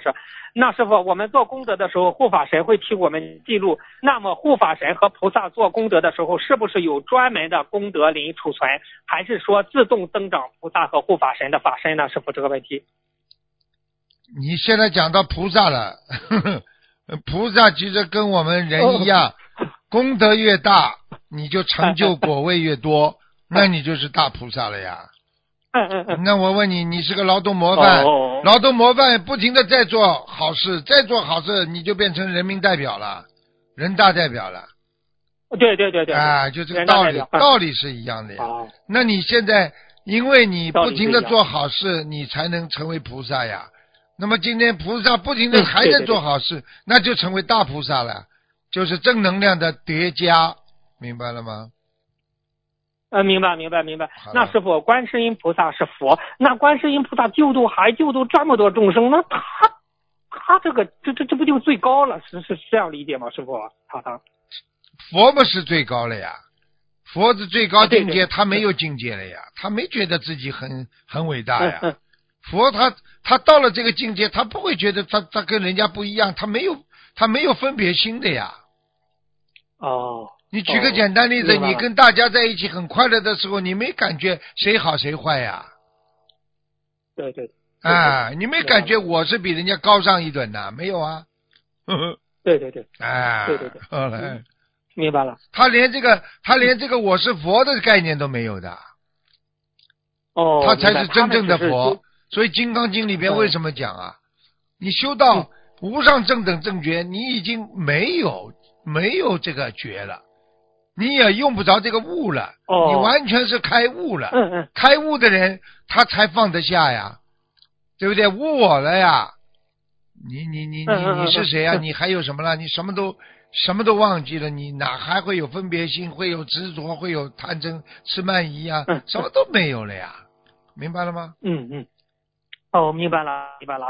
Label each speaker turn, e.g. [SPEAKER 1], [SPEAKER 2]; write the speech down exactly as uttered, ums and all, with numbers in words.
[SPEAKER 1] 是。那师傅，我们做功德的时候，护法神会替我们记录。那么护法神和菩萨做功德的时候，是不是有专门的功德林储存，还是说自动增长菩萨和护法神的法身呢？师傅，这个问题。
[SPEAKER 2] 你现在讲到菩萨了，呵呵，菩萨其实跟我们人一样，哦、功德越大，你就成就果位越多，那你就是大菩萨了呀。
[SPEAKER 1] 嗯嗯嗯。
[SPEAKER 2] 那我问你，你是个劳动模范，
[SPEAKER 1] 哦、
[SPEAKER 2] 劳动模范不停的在做好事，再做好事，你就变成人民代表了，人大代表了。
[SPEAKER 1] 对对对对。
[SPEAKER 2] 啊，就这个道理，道理是一样的呀。
[SPEAKER 1] 哦、
[SPEAKER 2] 那你现在，因为你不停的做好事，你才能成为菩萨呀。那么今天菩萨不停的还在做好事，嗯、对对对，那就成为大菩萨了，就是正能量的叠加，明白了吗？
[SPEAKER 1] 呃，明白明白明白。那师傅，观世音菩萨是佛，那观世音菩萨救度还救度这么多众生，那他他这个这这这不就最高了？是是这样理解吗？师傅，他他
[SPEAKER 2] 佛不是最高了呀，佛是最高境界，啊、对对，他没有境界了呀，他没觉得自己很很伟大呀。嗯嗯、佛他他到了这个境界，他不会觉得他他跟人家不一样，他没有他没有分别心的呀。
[SPEAKER 1] 哦。
[SPEAKER 2] 你举个简单例子，你跟大家在一起很快乐的时候，你没感觉谁好谁坏呀？
[SPEAKER 1] 对对。
[SPEAKER 2] 啊，你没感觉我是比人家高上一等的？没有啊。呵呵。
[SPEAKER 1] 对对对。
[SPEAKER 2] 啊，
[SPEAKER 1] 对对对。
[SPEAKER 2] 后来
[SPEAKER 1] 明白了。
[SPEAKER 2] 他连这个他连这个我是佛的概念都没有的。
[SPEAKER 1] 哦。
[SPEAKER 2] 他才是真正的佛。所以《金刚经》里边为什么讲啊？嗯、你修到无上正等正觉，你已经没有没有这个觉了。你也用不着这个悟了，哦、你完全是开悟了。
[SPEAKER 1] 嗯嗯，
[SPEAKER 2] 开悟的人他才放得下呀，对不对？悟我了呀，你你你你你是谁呀？你还有什么了？你什么都什么都忘记了，你哪还会有分别心？会有执着？会有贪嗔痴慢疑啊？什么都没有了呀，明白了吗？
[SPEAKER 1] 嗯嗯，哦，明白了，明白了。